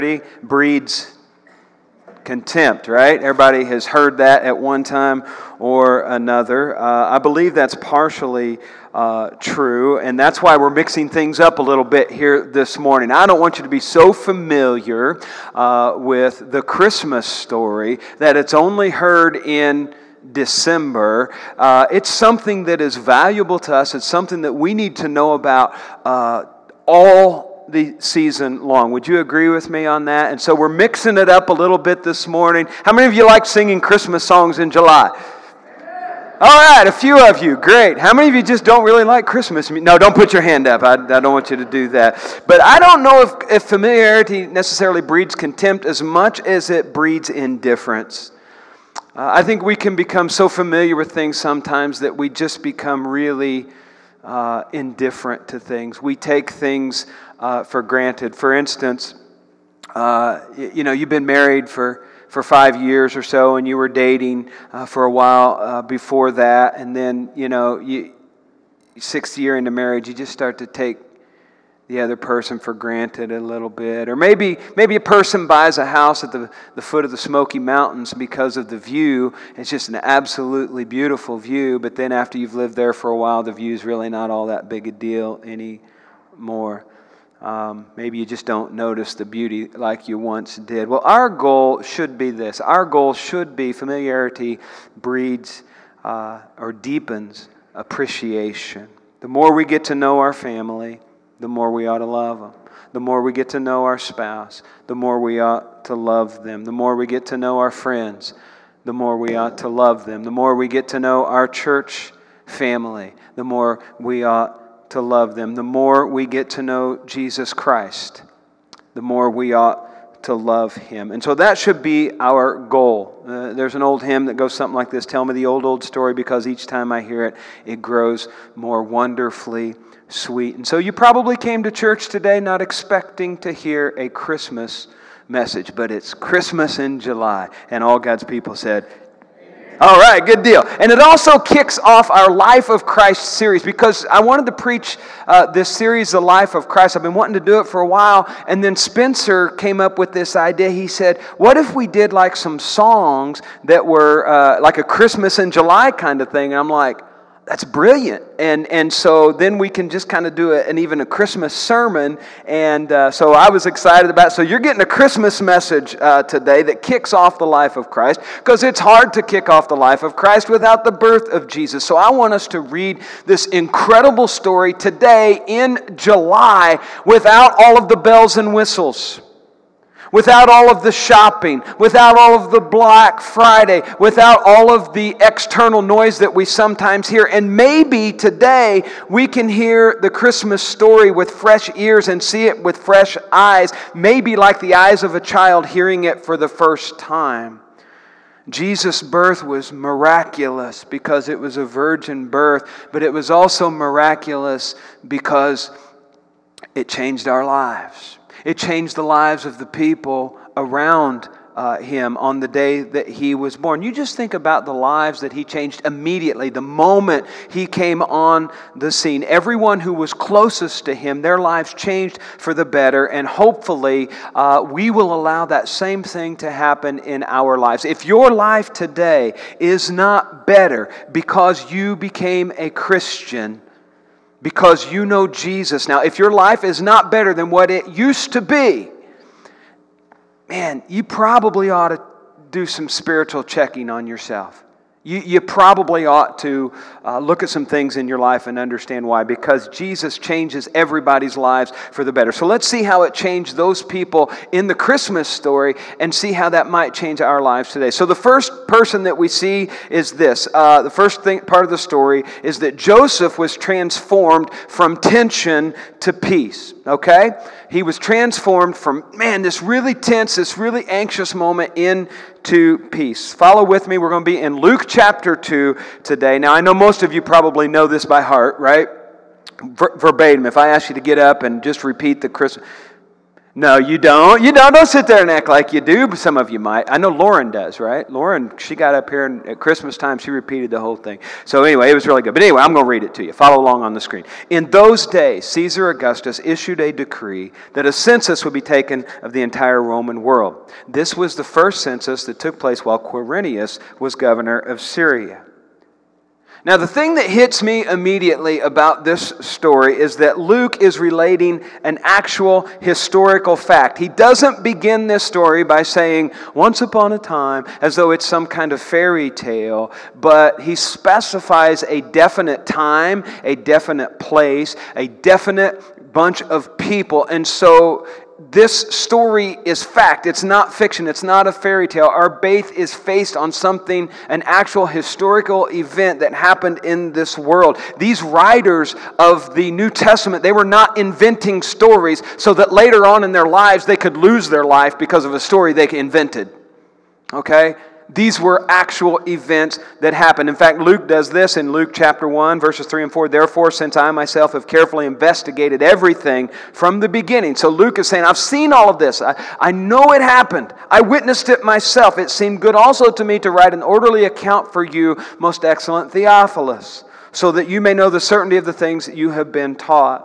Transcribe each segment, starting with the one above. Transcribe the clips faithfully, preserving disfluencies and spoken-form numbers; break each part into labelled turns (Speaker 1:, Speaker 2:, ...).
Speaker 1: breeds contempt, right? Everybody has heard that at one time or another. Uh, I believe that's partially uh, true, and that's why we're mixing things up a little bit here this morning. I don't want you to be so familiar uh, with the Christmas story that it's only heard in December. Uh, it's something that is valuable to us. It's something that we need to know about uh, all the season long. Would you agree with me on that? And so we're mixing it up a little bit this morning. How many of you like singing Christmas songs in July? All right, a few of you. Great. How many of you just don't really like Christmas? No, don't put your hand up. I, I don't want you to do that. But I don't know if, if familiarity necessarily breeds contempt as much as it breeds indifference. Uh, I think we can become so familiar with things sometimes that we just become really uh, indifferent to things. We take things uh, for granted. For instance, uh, you, you know, you've been married for, for five years or so, and you were dating uh, for a while uh, before that, and then, you know, you sixth year into marriage, you just start to take the other person for granted a little bit. Or maybe maybe a person buys a house at the, the foot of the Smoky Mountains because of the view. It's just an absolutely beautiful view, but then after you've lived there for a while, the view's really not all that big a deal anymore. Um, maybe you just don't notice the beauty like you once did. Well, our goal should be this. Our goal should be familiarity breeds uh, or deepens appreciation. The more we get to know our family, the more we ought to love them. The more we get to know our spouse, the more we ought to love them. The more we get to know our friends, the more we ought to love them. The more we get to know our church family, the more we ought to love them. The more we get to know Jesus Christ, the more we ought to love Him. And so that should be our goal. Uh, there's an old hymn that goes something like this: tell me the old, old story, because each time I hear it, it grows more wonderfully sweet. And so you probably came to church today not expecting to hear a Christmas message, but it's Christmas in July. And all God's people said, all right, good deal. And it also kicks off our Life of Christ series, because I wanted to preach uh, this series, The Life of Christ. I've been wanting to do it for a while, and then Spencer came up with this idea. He said, what if we did like some songs that were uh, like a Christmas in July kind of thing? And I'm like, that's brilliant. And and so then we can just kind of do a, an even a Christmas sermon. And uh, so I was excited about it. So you're getting a Christmas message uh, today that kicks off the life of Christ, because it's hard to kick off the life of Christ without the birth of Jesus. So I want us to read this incredible story today in July without all of the bells and whistles, without all of the shopping, without all of the Black Friday, without all of the external noise that we sometimes hear. And maybe today we can hear the Christmas story with fresh ears and see it with fresh eyes, maybe like the eyes of a child hearing it for the first time. Jesus' birth was miraculous because it was a virgin birth, but it was also miraculous because it changed our lives. It changed the lives of the people around uh, Him on the day that He was born. You just think about the lives that He changed immediately, the moment He came on the scene. Everyone who was closest to Him, their lives changed for the better, and hopefully uh, we will allow that same thing to happen in our lives. If your life today is not better because you became a Christian, because you know Jesus now, if your life is not better than what it used to be, man, you probably ought to do some spiritual checking on yourself. You, you probably ought to uh, look at some things in your life and understand why, because Jesus changes everybody's lives for the better. So let's see how it changed those people in the Christmas story and see how that might change our lives today. So the first person that we see is this. Uh, the first thing, part of the story is that Joseph was transformed from tension to peace. Okay? He was transformed from, man, this really tense, this really anxious moment into peace. Follow with me. We're going to be in Luke chapter two today. Now, I know most of you probably know this by heart, right? Ver- verbatim. If I ask you to get up and just repeat the Christmas... No, you don't. You don't. Don't sit there and act like you do, but some of you might. I know Lauren does, right? Lauren, she got up here and at Christmas time, she repeated the whole thing. So anyway, it was really good. But anyway, I'm going to read it to you. Follow along on the screen. In those days, Caesar Augustus issued a decree that a census would be taken of the entire Roman world. This was the first census that took place while Quirinius was governor of Syria. Now, the thing that hits me immediately about this story is that Luke is relating an actual historical fact. He doesn't begin this story by saying, once upon a time, as though it's some kind of fairy tale, but he specifies a definite time, a definite place, a definite bunch of people. And so this story is fact. It's not fiction. It's not a fairy tale. Our faith is based on something, an actual historical event that happened in this world. These writers of the New Testament, they were not inventing stories so that later on in their lives they could lose their life because of a story they invented. Okay? These were actual events that happened. In fact, Luke does this in Luke chapter one, verses three and four. Therefore, since I myself have carefully investigated everything from the beginning. So Luke is saying, I've seen all of this. I, I know it happened. I witnessed it myself. It seemed good also to me to write an orderly account for you, most excellent Theophilus, so that you may know the certainty of the things that you have been taught.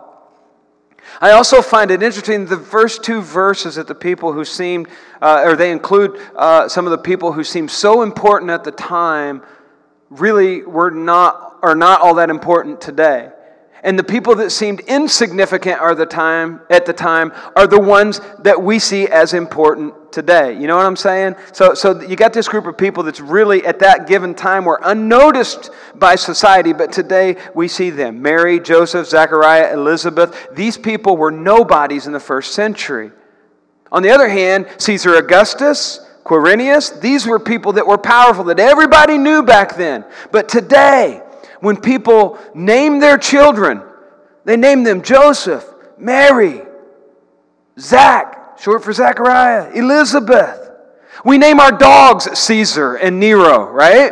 Speaker 1: I also find it interesting, the first two verses that the people who seemed, uh, or they include uh, some of the people who seemed so important at the time, really were not, are not all that important today. And the people that seemed insignificant are the time, at the time are the ones that we see as important today. You know what I'm saying? So, so you got this group of people that's really at that given time were unnoticed by society, but today we see them. Mary, Joseph, Zechariah, Elizabeth. These people were nobodies in the first century. On the other hand, Caesar Augustus, Quirinius, these were people that were powerful, that everybody knew back then. But today, when people name their children, they name them Joseph, Mary, Zach, short for Zechariah, Elizabeth. We name our dogs Caesar and Nero, right?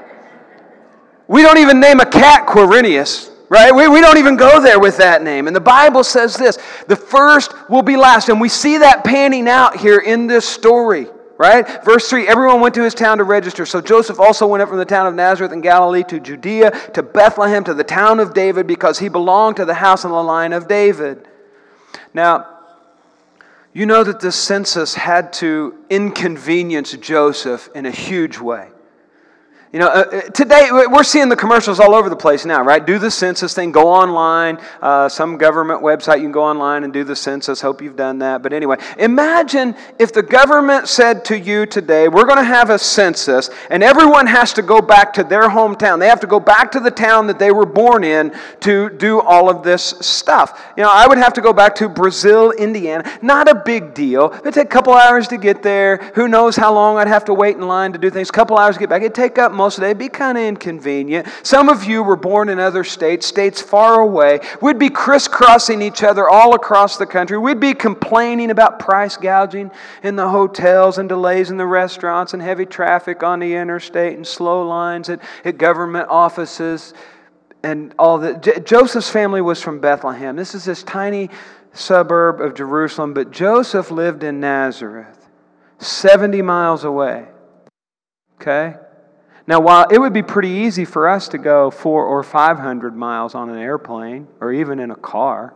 Speaker 1: We don't even name a cat Quirinius, right? We, we don't even go there with that name. And the Bible says this, the first will be last. And we see that panning out here in this story. Right? Verse three, everyone went to his town to register. So Joseph also went up from the town of Nazareth in Galilee to Judea, to Bethlehem, to the town of David, because he belonged to the house and the line of David. Now, you know that the census had to inconvenience Joseph in a huge way. You know, uh, today we're seeing the commercials all over the place now, right? Do the census thing, go online, uh, some government website, you can go online and do the census. Hope you've done that. But anyway, imagine if the government said to you today, we're going to have a census and everyone has to go back to their hometown. They have to go back to the town that they were born in to do all of this stuff. You know, I would have to go back to Brazil, Indiana. Not a big deal. It'd take a couple hours to get there. Who knows how long I'd have to wait in line to do things. A couple hours to get back. It'd take up most of the day. It'd be kind of inconvenient. Some of you were born in other states, states far away. We'd be crisscrossing each other all across the country. We'd be complaining about price gouging in the hotels and delays in the restaurants and heavy traffic on the interstate and slow lines at, at government offices and all that. J- Joseph's family was from Bethlehem. This is this tiny suburb of Jerusalem, but Joseph lived in Nazareth, seventy miles away. Okay? Now, while it would be pretty easy for us to go four or five hundred miles on an airplane or even in a car,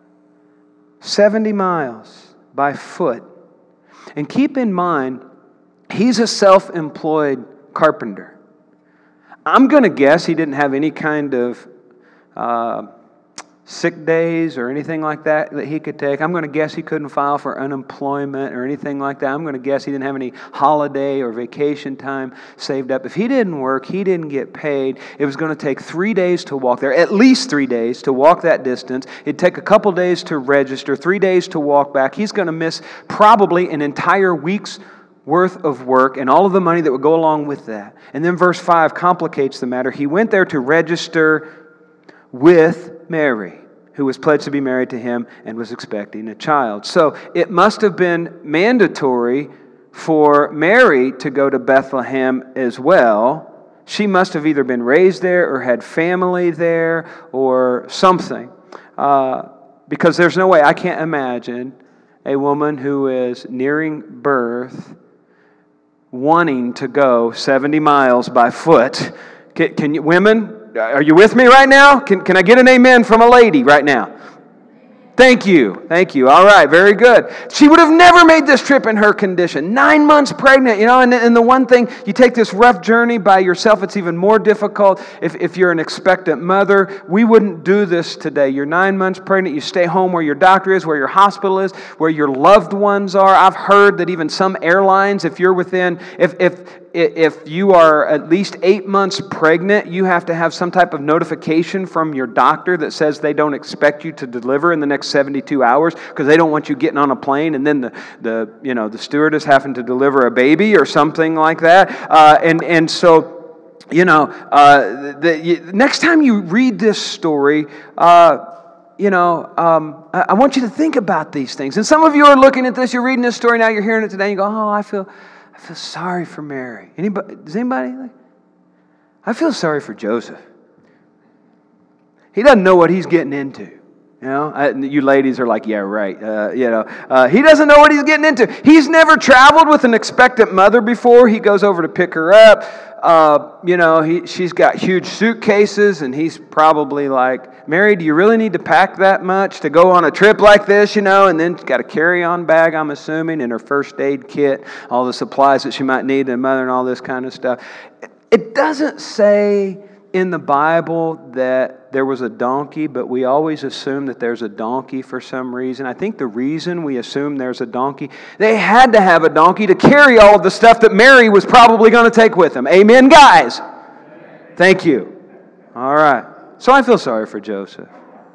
Speaker 1: seventy miles by foot. And keep in mind, he's a self-employed carpenter. I'm going to guess he didn't have any kind of uh, sick days or anything like that that he could take. I'm going to guess he couldn't file for unemployment or anything like that. I'm going to guess he didn't have any holiday or vacation time saved up. If he didn't work, he didn't get paid. It was going to take three days to walk there, at least three days to walk that distance. It'd take a couple days to register, three days to walk back. He's going to miss probably an entire week's worth of work and all of the money that would go along with that. And then verse five complicates the matter. He went there to register with Mary, who was pledged to be married to him and was expecting a child. So it must have been mandatory for Mary to go to Bethlehem as well. She must have either been raised there or had family there or something. Uh, because there's no way, I can't imagine a woman who is nearing birth, wanting to go seventy miles by foot. Can, can you, women, are you with me right now? Can, can I get an amen from a lady right now? Thank you. Thank you. All right. Very good. She would have never made this trip in her condition. Nine months pregnant, you know, and, and the one thing, you take this rough journey by yourself, it's even more difficult if, if you're an expectant mother. We wouldn't do this today. You're nine months pregnant. You stay home where your doctor is, where your hospital is, where your loved ones are. I've heard that even some airlines, if you're within, if, if, if you are at least eight months pregnant, you have to have some type of notification from your doctor that says they don't expect you to deliver in the next seventy-two hours because they don't want you getting on a plane and then the, the you know the stewardess having to deliver a baby or something like that. Uh, and and so you know uh, the, you, next time you read this story, uh, you know um, I, I want you to think about these things. And some of you are looking at this, you're reading this story now, you're hearing it today, and you go, oh, I feel I feel sorry for Mary. Anybody? Does anybody? I feel sorry for Joseph. He doesn't know what he's getting into. You know, I, you ladies are like, yeah, right. Uh, you know, uh, he doesn't know what he's getting into. He's never traveled with an expectant mother before. He goes over to pick her up. Uh, you know, he, she's got huge suitcases, and he's probably like, Mary, do you really need to pack that much to go on a trip like this? You know, and then she's got a carry-on bag, I'm assuming, and her first aid kit, all the supplies that she might need, and mother, and all this kind of stuff. It doesn't say in the Bible that there was a donkey, but we always assume that there's a donkey for some reason. I think the reason we assume there's a donkey, they had to have a donkey to carry all of the stuff that Mary was probably going to take with them. Amen, guys? Thank you. All right. So I feel sorry for Joseph.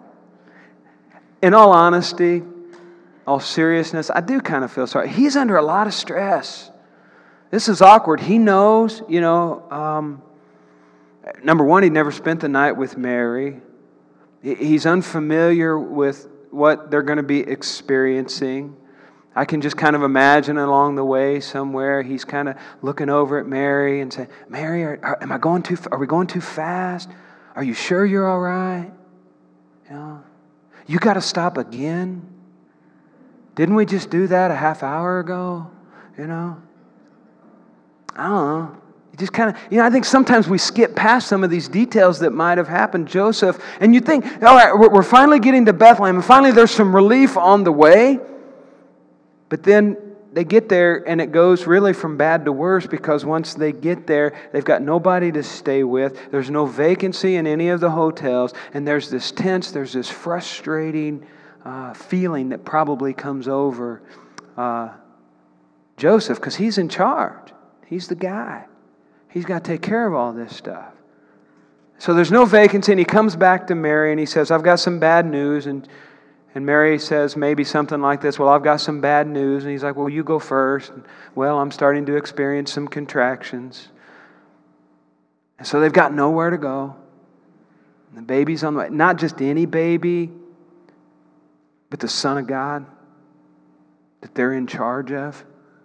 Speaker 1: In all honesty, all seriousness, I do kind of feel sorry. He's under a lot of stress. This is awkward. He knows, you know, um, number one, he'd never spent the night with Mary. He's unfamiliar with what they're going to be experiencing. I can just kind of imagine along the way somewhere he's kind of looking over at Mary and saying, Mary, are, are, am I going too? Are we going too fast? Are you sure you're all right? You know, you got to stop again. Didn't we just do that a half hour ago? You know, I don't know. Just kind of, you know, I think sometimes we skip past some of these details that might have happened. Joseph, and you think, all right, we're finally getting to Bethlehem, and finally there's some relief on the way. But then they get there, and it goes really from bad to worse, because once they get there, they've got nobody to stay with. There's no vacancy in any of the hotels, and there's this tense, there's this frustrating uh, feeling that probably comes over uh, Joseph, because he's in charge. He's the guy. He's got to take care of all this stuff. So there's no vacancy, and he comes back to Mary, and he says, I've got some bad news. And, and Mary says maybe something like this, well, I've got some bad news. And he's like, well, you go first. And, well, I'm starting to experience some contractions. And so they've got nowhere to go. And the baby's on the way. Not just any baby, but the Son of God that they're in charge of.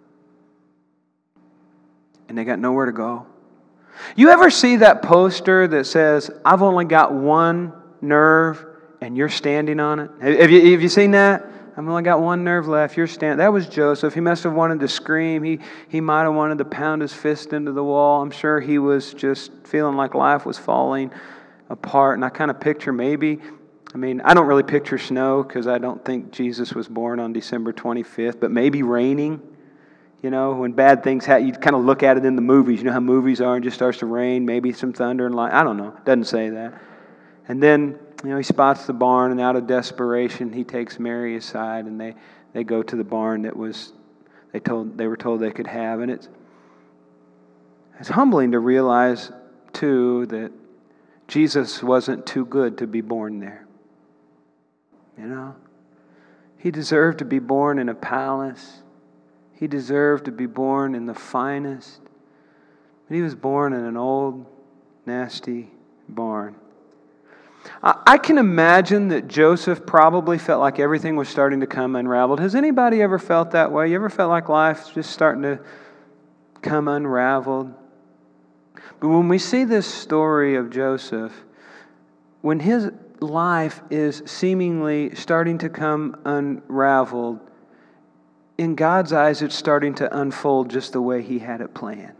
Speaker 1: And they got nowhere to go. You ever see that poster that says, I've only got one nerve and you're standing on it? Have you, have you seen that? I've only got one nerve left. You're standing. That was Joseph. He must have wanted to scream. He, he might have wanted to pound his fist into the wall. I'm sure he was just feeling like life was falling apart. And I kind of picture maybe, I mean, I don't really picture snow because I don't think Jesus was born on December twenty-fifth, but maybe raining. You know, when bad things happen, you kind of look at it in the movies. You know how movies are, and it just starts to rain, maybe some thunder and lightning. I don't know. It doesn't say that. And then, you know, he spots the barn, and out of desperation, he takes Mary aside, and they, they go to the barn that was they told they were told they could have. And it's it's humbling to realize, too, that Jesus wasn't too good to be born there. You know, he deserved to be born in a palace. He deserved to be born in the finest. But he was born in an old, nasty barn. I can imagine that Joseph probably felt like everything was starting to come unraveled. Has anybody ever felt that way? You ever felt like life's just starting to come unraveled? But when we see this story of Joseph, when his life is seemingly starting to come unraveled, in God's eyes, it's starting to unfold just the way He had it planned.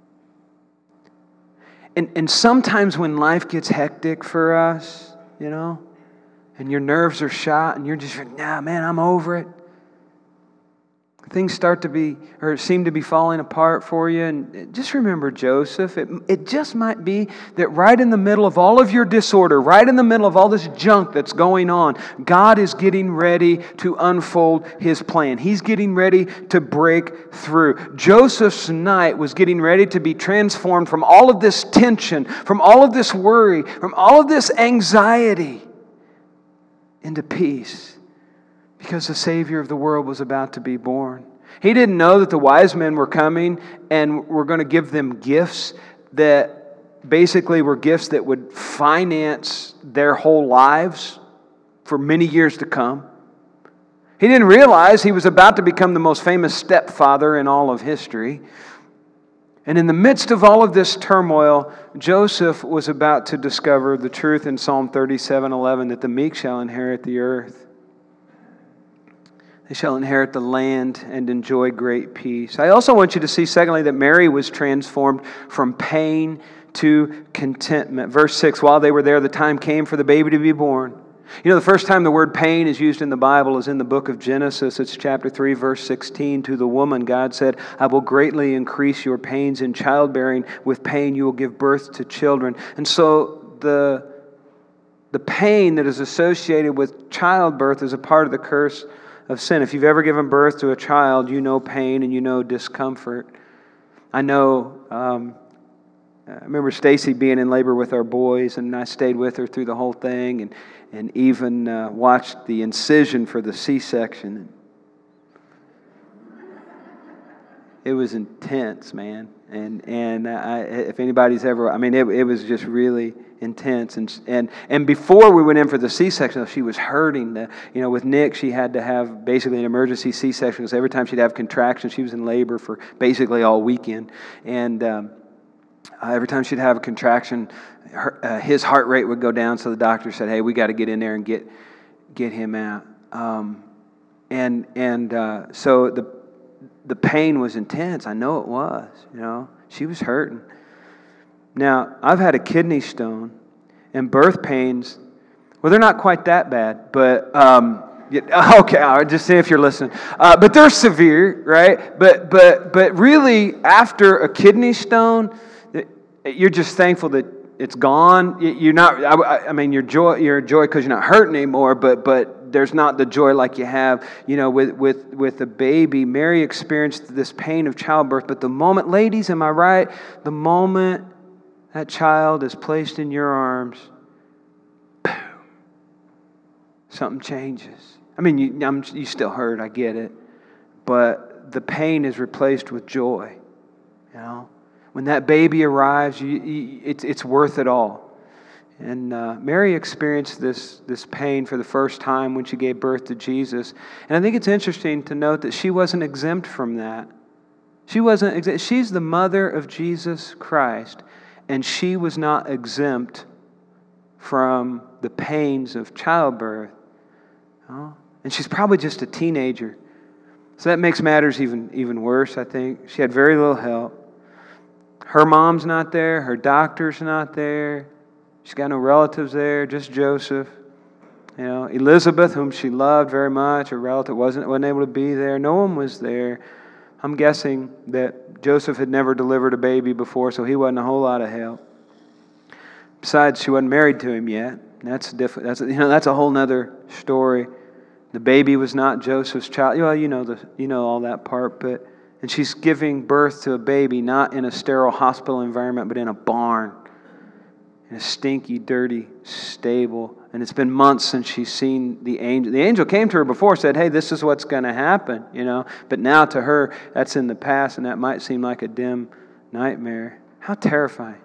Speaker 1: And, and sometimes when life gets hectic for us, you know, and your nerves are shot and you're just like, nah, man, I'm over it. Things start to be, or seem to be falling apart for you. And just remember Joseph. It, it just might be that right in the middle of all of your disorder, right in the middle of all this junk that's going on, God is getting ready to unfold His plan. He's getting ready to break through. Joseph's night was getting ready to be transformed from all of this tension, from all of this worry, from all of this anxiety into peace. Because the Savior of the world was about to be born. He didn't know that the wise men were coming and were going to give them gifts that basically were gifts that would finance their whole lives for many years to come. He didn't realize he was about to become the most famous stepfather in all of history. And in the midst of all of this turmoil, Joseph was about to discover the truth in Psalm thirty-seven eleven that the meek shall inherit the earth. They shall inherit the land and enjoy great peace. I also want you to see, secondly, that Mary was transformed from pain to contentment. Verse six, while they were there, the time came for the baby to be born. You know, the first time the word pain is used in the Bible is in the book of Genesis. It's chapter three, verse sixteen. To the woman, God said, I will greatly increase your pains in childbearing. With pain you will give birth to children. And so the, the pain that is associated with childbirth is a part of the curse of sin. If you've ever given birth to a child, you know pain and you know discomfort. I know, um, I remember Stacy being in labor with our boys, and I stayed with her through the whole thing, and, and even uh, watched the incision for the C-section. It was intense, man. And and I, if anybody's ever, I mean, it, it was just really intense. And and and before we went in for the C-section, she was hurting. The, you know, with Nick, she had to have basically an emergency C-section because every time she'd have contractions, she was in labor for basically all weekend. And um, uh, every time she'd have a contraction, her, uh, his heart rate would go down. So the doctor said, "Hey, we got to get in there and get get him out." Um, and and uh, so the. The pain was intense. I know it was, you know. She was hurting. Now, I've had a kidney stone, and birth pains, well, they're not quite that bad, but, um, yeah, okay, I'll just say if you're listening. Uh, but they're severe, right? But, but, but really, after a kidney stone, you're just thankful that it's gone. You're not, I, I mean, you're joy, you're joy because you're not hurting anymore, but, but, there's not the joy like you have, you know, with, with, with a baby. Mary experienced this pain of childbirth, but the moment, ladies, am I right? The moment that child is placed in your arms, boom, something changes. I mean, you, I'm, you still hurt, I get it, but the pain is replaced with joy, you know. When that baby arrives, you, you, it's, it's worth it all. And uh, Mary experienced this, this pain for the first time when she gave birth to Jesus. And I think it's interesting to note that she wasn't exempt from that. She wasn't exempt. She's the mother of Jesus Christ, and she was not exempt from the pains of childbirth. Oh, and she's probably just a teenager. So that makes matters even, even worse, I think. She had very little help. Her mom's not there. Her doctor's not there. She's got no relatives there, just Joseph. You know, Elizabeth, whom she loved very much, her relative wasn't, wasn't able to be there. No one was there. I'm guessing that Joseph had never delivered a baby before, so he wasn't a whole lot of help. Besides, she wasn't married to him yet. That's different. That's you know that's a whole other story. The baby was not Joseph's child. Well, you know the you know all that part, but and she's giving birth to a baby not in a sterile hospital environment, but in a barn. In a stinky, dirty stable. And it's been months since she's seen the angel. The angel came to her before, said, hey, this is what's going to happen, you know. But now to her, that's in the past, and that might seem like a dim nightmare. How terrifying.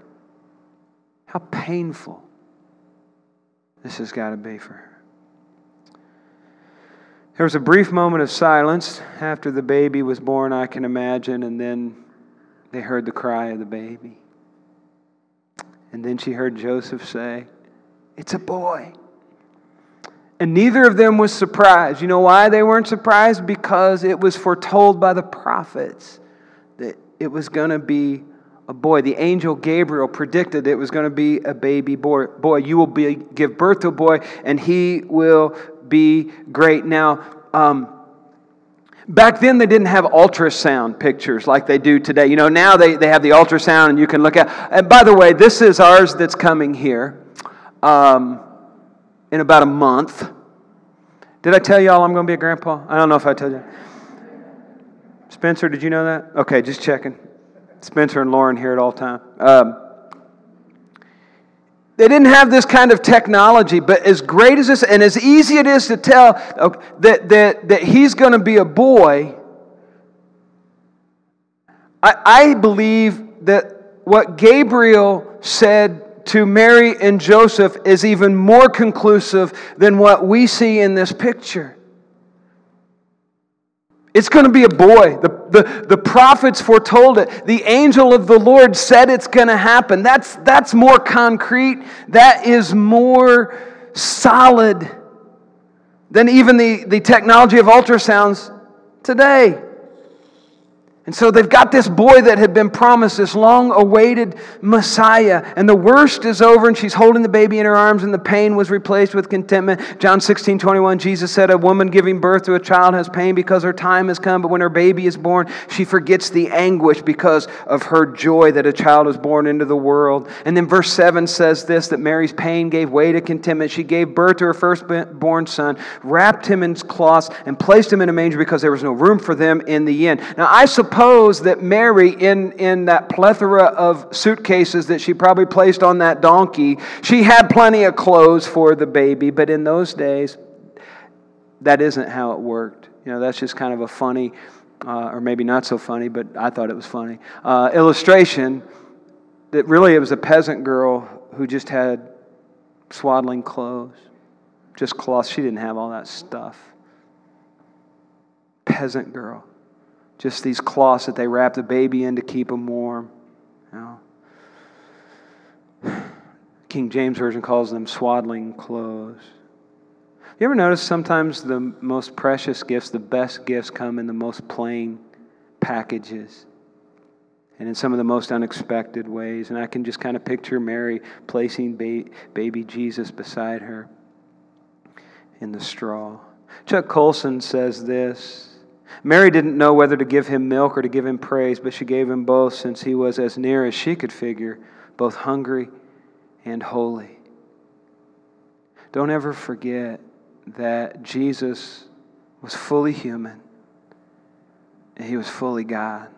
Speaker 1: How painful this has got to be for her. There was a brief moment of silence after the baby was born, I can imagine, and then they heard the cry of the baby. And then she heard Joseph say, it's a boy. And neither of them was surprised. You know why they weren't surprised? Because it was foretold by the prophets that it was going to be a boy. The angel Gabriel predicted it was going to be a baby boy. Boy, you will be give birth to a boy, and he will be great. Now, um, back then they didn't have ultrasound pictures like they do today. You know, now they, they have the ultrasound and you can look at. And by the way, this is ours that's coming here. Um... in about a month. Did I tell y'all I'm going to be a grandpa? I don't know if I told you. Spencer, did you know that? Okay, just checking. Spencer and Lauren here at all time. Um, they didn't have this kind of technology, but as great as this, and as easy it is to tell okay, that, that, that he's going to be a boy, I, I believe that what Gabriel said to Mary and Joseph is even more conclusive than what we see in this picture. It's going to be a boy. The, the, the prophets foretold it. The angel of the Lord said it's going to happen. That's, that's more concrete. That is more solid than even the, the technology of ultrasounds today. And so they've got this boy that had been promised, this long-awaited Messiah. And the worst is over, and she's holding the baby in her arms, and the pain was replaced with contentment. John sixteen twenty-one, Jesus said, a woman giving birth to a child has pain because her time has come, but when her baby is born, she forgets the anguish because of her joy that a child is born into the world. And then verse seven says this, that Mary's pain gave way to contentment. She gave birth to her firstborn son, wrapped him in cloths, and placed him in a manger because there was no room for them in the inn. Now, I suppose that Mary, in, in that plethora of suitcases that she probably placed on that donkey, she had plenty of clothes for the baby, but in those days, that isn't how it worked. You know, that's just kind of a funny, uh, or maybe not so funny, but I thought it was funny, uh, illustration that really it was a peasant girl who just had swaddling clothes, just cloth. She didn't have all that stuff. Peasant girl. Just these cloths that they wrap the baby in to keep him warm. You know? King James Version calls them swaddling clothes. You ever notice sometimes the most precious gifts, the best gifts come in the most plain packages and in some of the most unexpected ways? And I can just kind of picture Mary placing ba- baby Jesus beside her in the straw. Chuck Colson says this, Mary didn't know whether to give him milk or to give him praise, but she gave him both since he was as near as she could figure, both hungry and holy. Don't ever forget that Jesus was fully human and he was fully God.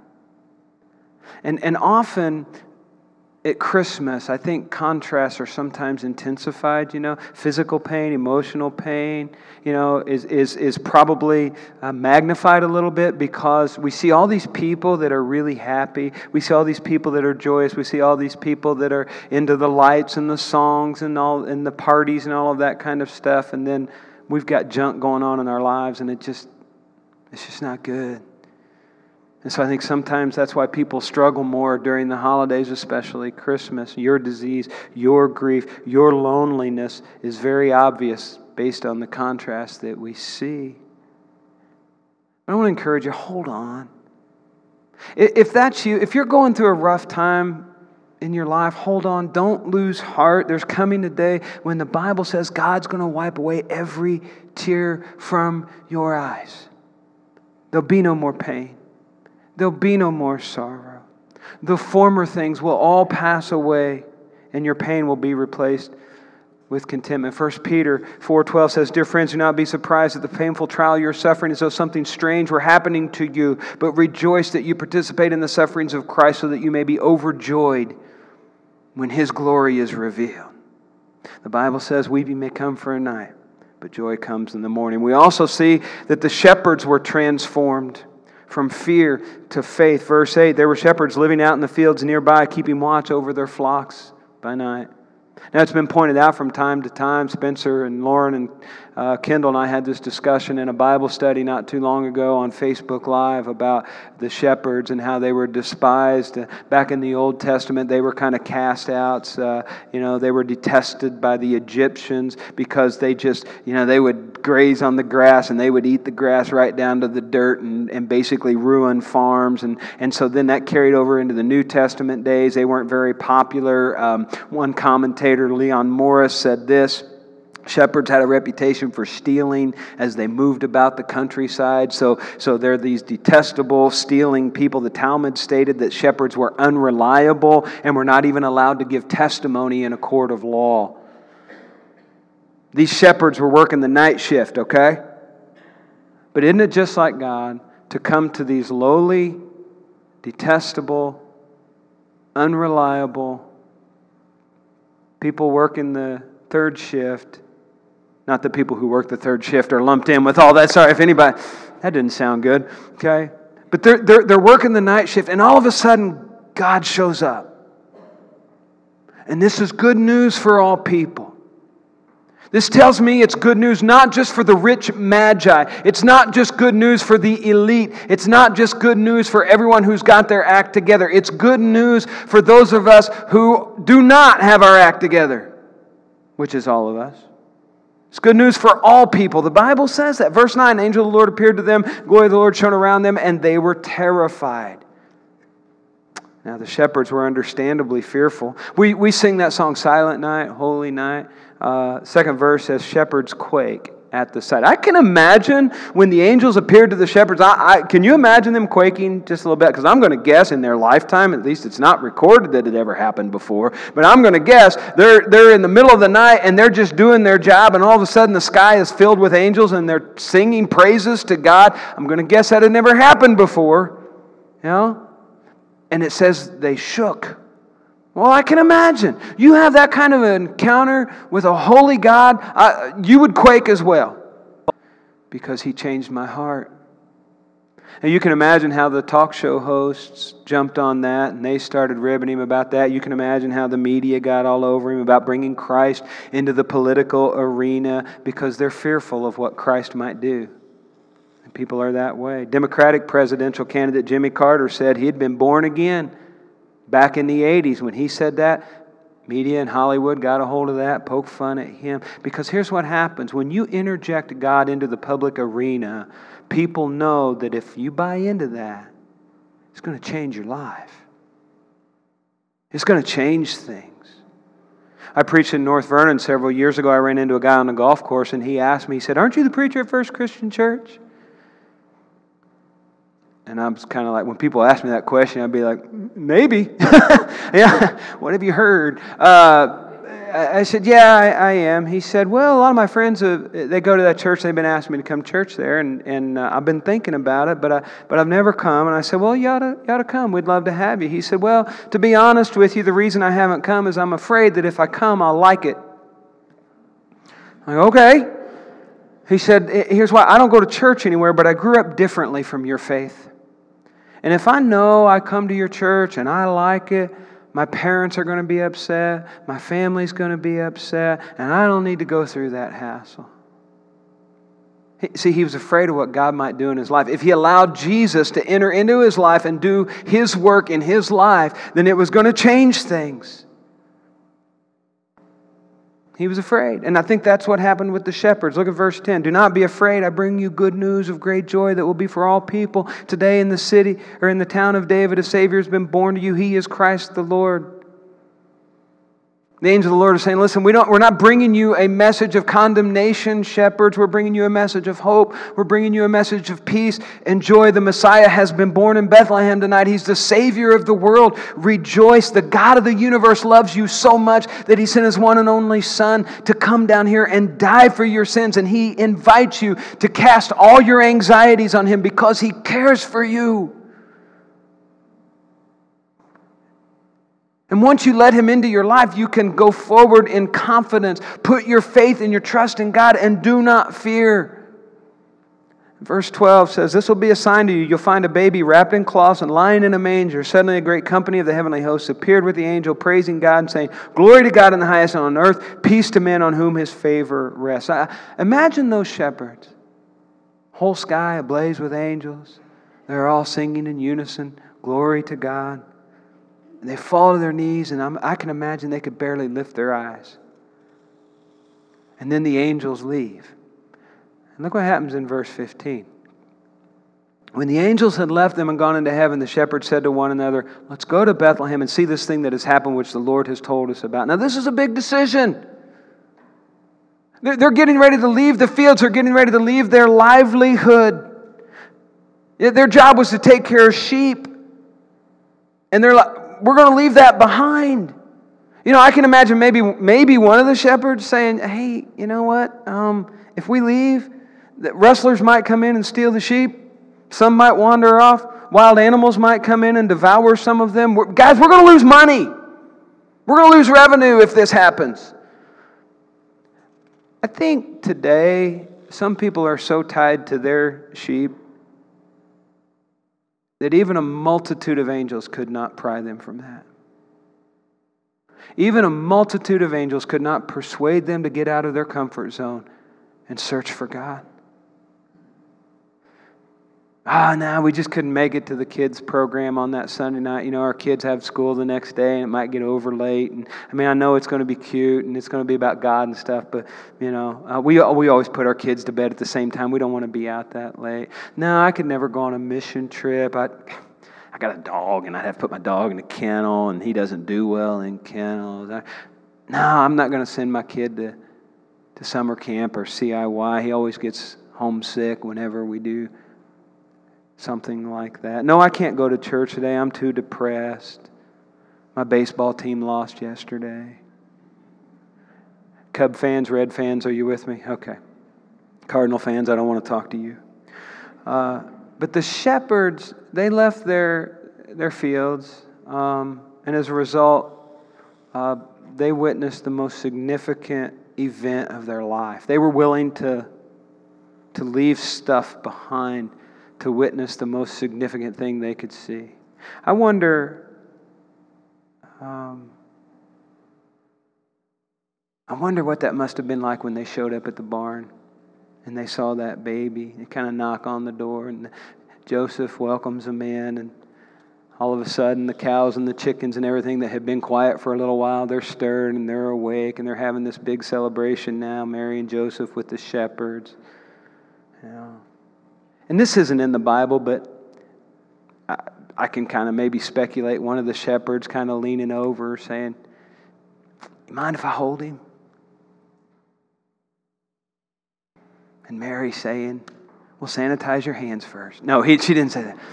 Speaker 1: And, and often at Christmas, I think contrasts are sometimes intensified, you know. Physical pain, emotional pain, you know, is is is probably uh, magnified a little bit because we see all these people that are really happy. We see all these people that are joyous. We see all these people that are into the lights and the songs and all and the parties and all of that kind of stuff. And then we've got junk going on in our lives, and it just it's just not good. And so I think sometimes that's why people struggle more during the holidays, especially Christmas. Your disease, your grief, your loneliness is very obvious based on the contrast that we see. I want to encourage you, hold on. If that's you, if you're going through a rough time in your life, hold on. Don't lose heart. There's coming a day when the Bible says God's going to wipe away every tear from your eyes. There'll be no more pain. There'll be no more sorrow. The former things will all pass away, and your pain will be replaced with contentment. First Peter four twelve says, Dear friends, do not be surprised at the painful trial you're suffering as though something strange were happening to you, but rejoice that you participate in the sufferings of Christ so that you may be overjoyed when His glory is revealed. The Bible says, weeping may come for a night, but joy comes in the morning. We also see that the shepherds were transformed from fear to faith. Verse eight, there were shepherds living out in the fields nearby, keeping watch over their flocks by night. Now, it's been pointed out from time to time. Spencer and Lauren and uh, Kendall and I had this discussion in a Bible study not too long ago on Facebook Live about the shepherds and how they were despised. Uh, back in the Old Testament, they were kind of cast outs. Uh, you know, they were detested by the Egyptians because they just, you know, they would graze on the grass and they would eat the grass right down to the dirt and, and basically ruin farms. And, and so then that carried over into the New Testament days. They weren't very popular. Um, one commentator, Leon Morris, said this: shepherds had a reputation for stealing as they moved about the countryside. So, so they're these detestable, stealing people. The Talmud stated that shepherds were unreliable and were not even allowed to give testimony in a court of law. These shepherds were working the night shift, okay? But isn't it just like God to come to these lowly, detestable, unreliable people working the third shift? Not that people who work the third shift are lumped in with all that. Sorry if anybody, that didn't sound good, okay? But they're, they're, they're working the night shift, and all of a sudden, God shows up. And this is good news for all people. This tells me it's good news not just for the rich magi. It's not just good news for the elite. It's not just good news for everyone who's got their act together. It's good news for those of us who do not have our act together, which is all of us. It's good news for all people. The Bible says that. Verse nine, the angel of the Lord appeared to them, glory of the Lord shone around them, and they were terrified. Now, the shepherds were understandably fearful. We we sing that song, Silent Night, Holy Night. Uh, second verse says, shepherds quake at the sight. I can imagine when the angels appeared to the shepherds, I, I, can you imagine them quaking just a little bit? Because I'm going to guess in their lifetime, at least it's not recorded that it ever happened before, but I'm going to guess they're, they're in the middle of the night and they're just doing their job, and all of a sudden the sky is filled with angels and they're singing praises to God. I'm going to guess that had never happened before. You know? And it says they shook. Well, I can imagine. You have that kind of an encounter with a holy God, I, you would quake as well. Because He changed my heart. And you can imagine how the talk show hosts jumped on that and they started ribbing him about that. You can imagine how the media got all over him about bringing Christ into the political arena because they're fearful of what Christ might do. And people are that way. Democratic presidential candidate Jimmy Carter said he had been born again. Back in the eighties, when he said that, media in Hollywood got a hold of that, poked fun at him. Because here's what happens. When you interject God into the public arena, people know that if you buy into that, it's going to change your life. It's going to change things. I preached in North Vernon several years ago. I ran into a guy on the golf course, and he asked me, he said, "Aren't you the preacher at First Christian Church?" And I was kind of like, when people ask me that question, I'd be like, maybe. Yeah, what have you heard? Uh, I said, yeah, I, I am. He said, well, a lot of my friends, uh, they go to that church. They've been asking me to come to church there, and, and uh, I've been thinking about it, but, I, but I've never come. And I said, well, you ought, to, you ought to come. We'd love to have you. He said, well, to be honest with you, the reason I haven't come is I'm afraid that if I come, I'll like it. I'm like, okay. He said, here's why. I don't go to church anywhere, but I grew up differently from your faith. And if I know I come to your church and I like it, my parents are going to be upset, my family's going to be upset, and I don't need to go through that hassle. See, he was afraid of what God might do in his life. If he allowed Jesus to enter into his life and do his work in his life, then it was going to change things. He was afraid. And I think that's what happened with the shepherds. Look at verse ten. Do not be afraid. I bring you good news of great joy that will be for all people. Today in the city or in the town of David, a Savior has been born to you. He is Christ the Lord. The angel of the Lord is saying, listen, we don't, we're not bringing you a message of condemnation, shepherds. We're bringing you a message of hope. We're bringing you a message of peace and joy. The Messiah has been born in Bethlehem tonight. He's the Savior of the world. Rejoice. The God of the universe loves you so much that He sent His one and only Son to come down here and die for your sins. And He invites you to cast all your anxieties on Him because He cares for you. And once you let Him into your life, you can go forward in confidence. Put your faith and your trust in God and do not fear. Verse twelve says, "This will be a sign to you. You'll find a baby wrapped in cloths and lying in a manger." Suddenly a great company of the heavenly hosts appeared with the angel, praising God and saying, "Glory to God in the highest, and on earth, peace to men on whom His favor rests." I, imagine those shepherds. Whole sky ablaze with angels. They're all singing in unison, "Glory to God." And they fall to their knees, and I'm, I can imagine they could barely lift their eyes. And then the angels leave. And look what happens in verse fifteen. When the angels had left them and gone into heaven, the shepherds said to one another, "Let's go to Bethlehem and see this thing that has happened, which the Lord has told us about." Now, this is a big decision. They're getting ready to leave the fields. They're getting ready to leave their livelihood. Their job was to take care of sheep. And they're like, we're going to leave that behind. You know, I can imagine maybe maybe one of the shepherds saying, "Hey, you know what? Um, if we leave, the rustlers might come in and steal the sheep. Some might wander off. Wild animals might come in and devour some of them. We're, guys, we're going to lose money. We're going to lose revenue if this happens." I think today, some people are so tied to their sheep that even a multitude of angels could not pry them from that. Even a multitude of angels could not persuade them to get out of their comfort zone and search for God. Ah, no, we just couldn't make it to the kids' program on that Sunday night. You know, our kids have school the next day and it might get over late. And I mean, I know it's going to be cute and it's going to be about God and stuff, but, you know, uh, we we always put our kids to bed at the same time. We don't want to be out that late. No, I could never go on a mission trip. I, I got a dog and I'd have to put my dog in a kennel and he doesn't do well in kennels. I, no, I'm not going to send my kid to, to summer camp or C I Y. He always gets homesick whenever we do something like that. No, I can't go to church today. I'm too depressed. My baseball team lost yesterday. Cub fans, Red fans, are you with me? Okay. Cardinal fans, I don't want to talk to you. Uh, but the shepherds, they left their their fields, um, and as a result, uh, they witnessed the most significant event of their life. They were willing to to leave stuff behind to witness the most significant thing they could see. I wonder, um, I wonder what that must have been like when they showed up at the barn and they saw that baby. They kind of knock on the door and Joseph welcomes them in, and all of a sudden the cows and the chickens and everything that had been quiet for a little while, they're stirred and they're awake and they're having this big celebration now, Mary and Joseph with the shepherds. You know. And this isn't in the Bible, but I, I can kind of maybe speculate one of the shepherds kind of leaning over saying, "You mind if I hold him?" And Mary saying, "Well, sanitize your hands first." No, he, she didn't say that.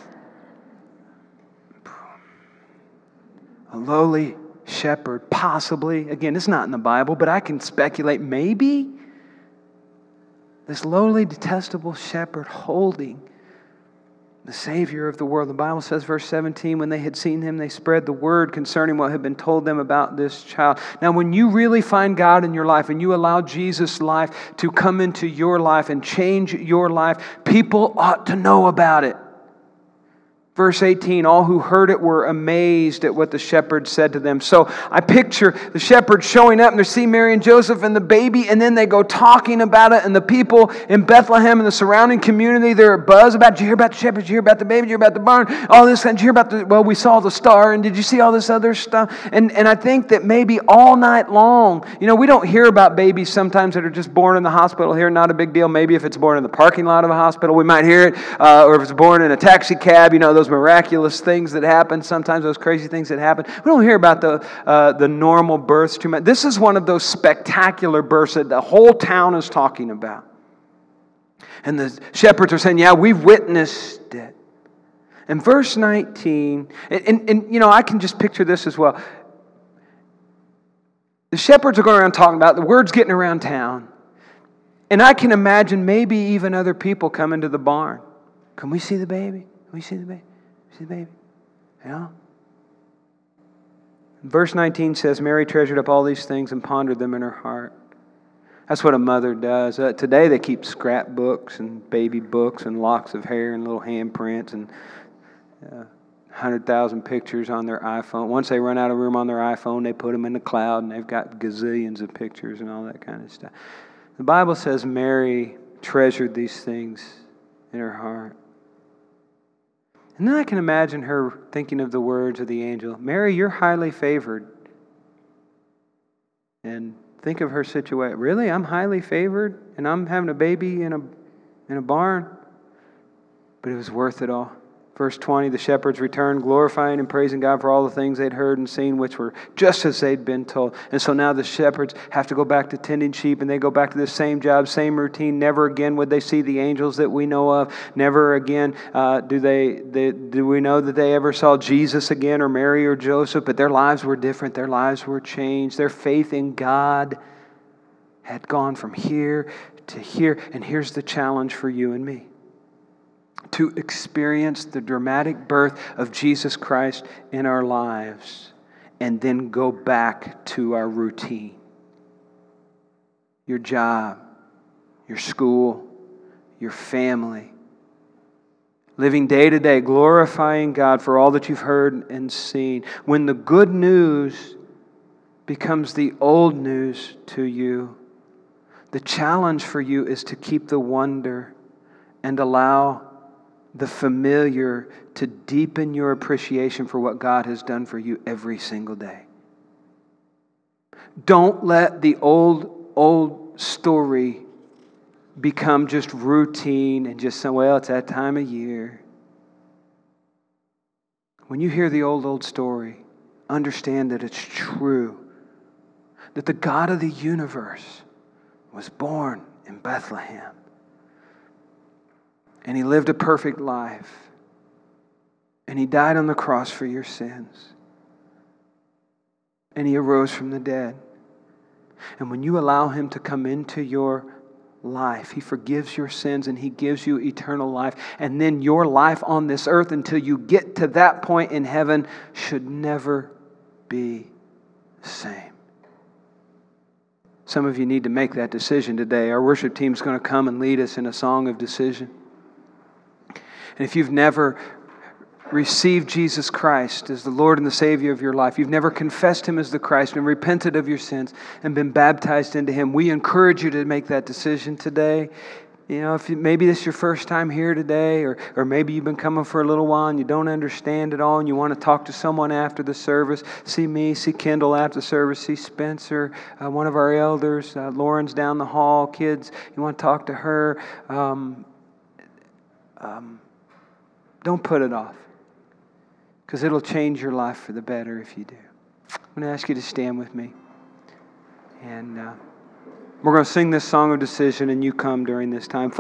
Speaker 1: A lowly shepherd, possibly. Again, it's not in the Bible, but I can speculate maybe this lowly, detestable shepherd holding the Savior of the world. The Bible says, verse seventeen, when they had seen him, they spread the word concerning what had been told them about this child. Now, when you really find God in your life and you allow Jesus' life to come into your life and change your life, people ought to know about it. Verse eighteen, all who heard it were amazed at what the shepherds said to them. So I picture the shepherds showing up and they see Mary and Joseph and the baby, and then they go talking about it, and the people in Bethlehem and the surrounding community, they're buzz about, "Did you hear about the shepherds? Did you hear about the baby? Did you hear about the barn? All this, did you hear about the, well, we saw the star, and did you see all this other stuff?" And, and I think that maybe all night long, you know, we don't hear about babies sometimes that are just born in the hospital here, not a big deal. Maybe if it's born in the parking lot of a hospital, we might hear it, uh, or if it's born in a taxi cab, you know, those miraculous things that happen, sometimes those crazy things that happen. We don't hear about the uh, the normal births too much. This is one of those spectacular births that the whole town is talking about. And the shepherds are saying, "Yeah, we've witnessed it." And verse nineteen, and, and, and you know, I can just picture this as well. The shepherds are going around talking about it, the word's getting around town. And I can imagine maybe even other people coming to the barn. "Can we see the baby? Can we see the baby? See the baby?" Yeah. Verse nineteen says, Mary treasured up all these things and pondered them in her heart. That's what a mother does. Uh, today they keep scrapbooks and baby books and locks of hair and little handprints and uh, one hundred thousand pictures on their iPhone. Once they run out of room on their iPhone, they put them in the cloud, and they've got gazillions of pictures and all that kind of stuff. The Bible says Mary treasured these things in her heart. And then I can imagine her thinking of the words of the angel, Mary, you're highly favored. And think of her situation. Really? I'm highly favored? And I'm having a baby in a, in a barn? But it was worth it all. Verse twenty, the shepherds returned, glorifying and praising God for all the things they'd heard and seen, which were just as they'd been told. And so now the shepherds have to go back to tending sheep, and they go back to the same job, same routine. Never again would they see the angels that we know of. Never again uh, do they, they do we know that they ever saw Jesus again, or Mary or Joseph. But their lives were different. Their lives were changed. Their faith in God had gone from here to here. And here's the challenge for you and me: to experience the dramatic birth of Jesus Christ in our lives and then go back to our routine. Your job, your school, your family. Living day to day, glorifying God for all that you've heard and seen. When the good news becomes the old news to you, the challenge for you is to keep the wonder and allow the familiar to deepen your appreciation for what God has done for you every single day. Don't let the old, old story become just routine and just say, well, it's that time of year. When you hear the old, old story, understand that it's true. That the God of the universe was born in Bethlehem. And He lived a perfect life. And He died on the cross for your sins. And He arose from the dead. And when you allow Him to come into your life, He forgives your sins and He gives you eternal life. And then your life on this earth until you get to that point in heaven should never be the same. Some of you need to make that decision today. Our worship team is going to come and lead us in a song of decision. And if you've never received Jesus Christ as the Lord and the Savior of your life, you've never confessed Him as the Christ and repented of your sins and been baptized into Him, we encourage you to make that decision today. You know, if you, maybe this is your first time here today, or, or maybe you've been coming for a little while and you don't understand it all and you want to talk to someone after the service, see me, see Kendall after the service, see Spencer, uh, one of our elders, uh, Lauren's down the hall, kids, you want to talk to her. Um, um, Don't put it off, because it'll change your life for the better if you do. I'm going to ask you to stand with me. And uh, we're going to sing this song of decision, and you come during this time.